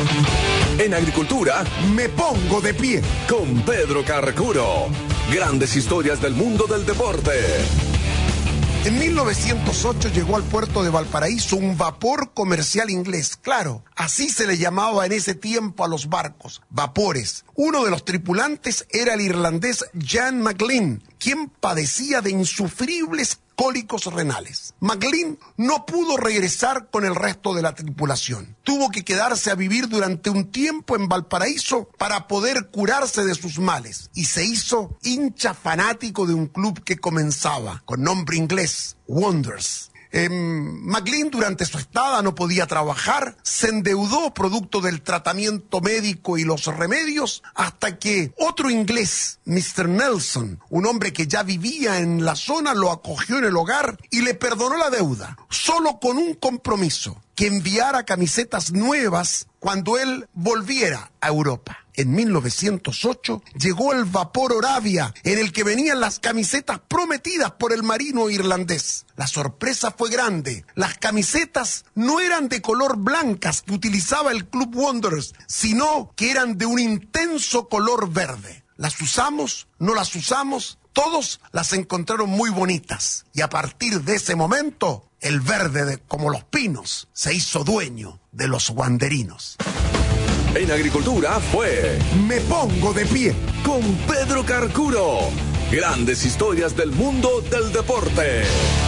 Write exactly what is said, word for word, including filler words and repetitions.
En agricultura, me pongo de pie con Pedro Carcuro. Grandes historias del mundo del deporte. En mil novecientos ocho llegó al puerto de Valparaíso un vapor comercial inglés. Claro, así se le llamaba en ese tiempo a los barcos, vapores. Uno de los tripulantes era el irlandés Jan McLean, quien padecía de insufribles cólicos renales. McLean no pudo regresar con el resto de la tripulación. Tuvo que quedarse a vivir durante un tiempo en Valparaíso para poder curarse de sus males. Y se hizo hincha fanático de un club que comenzaba, con nombre inglés, Wanderers. Eh, McLean durante su estada no podía trabajar, se endeudó producto del tratamiento médico y los remedios, hasta que otro inglés, mister Nelson, un hombre que ya vivía en la zona, lo acogió en el hogar y le perdonó la deuda, solo con un compromiso, que enviara camisetas nuevas cuando él volviera a Europa. En mil novecientos ocho llegó el vapor Oravia, en el que venían las camisetas prometidas por el marino irlandés. La sorpresa fue grande. Las camisetas no eran de color blancas que utilizaba el Club Wanderers, sino que eran de un intenso color verde. ¿Las usamos? ¿No las usamos? Todos las encontraron muy bonitas. Y a partir de ese momento, el verde, de, como los pinos, se hizo dueño de los wanderinos. En agricultura fue Me Pongo de Pie con Pedro Carcuro. Grandes historias del mundo del deporte.